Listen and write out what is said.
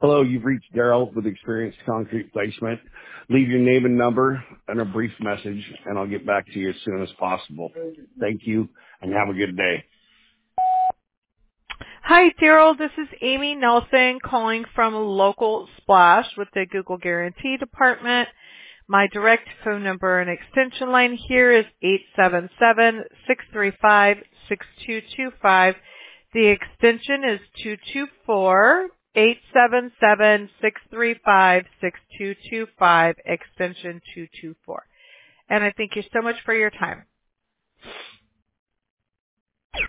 Hello, you've reached Daryl with Experienced Concrete Placement. Leave your name and number and a brief message, and I'll get back to you as soon as possible. Thank you, and have a good day. Hi, Daryl. This is Amy Nelson calling from Local Splash with the Google Guarantee Department. My direct phone number and extension line here is 877-635-6225. The extension is 224. 877-635-6225, extension 224. And I thank you so much for your time.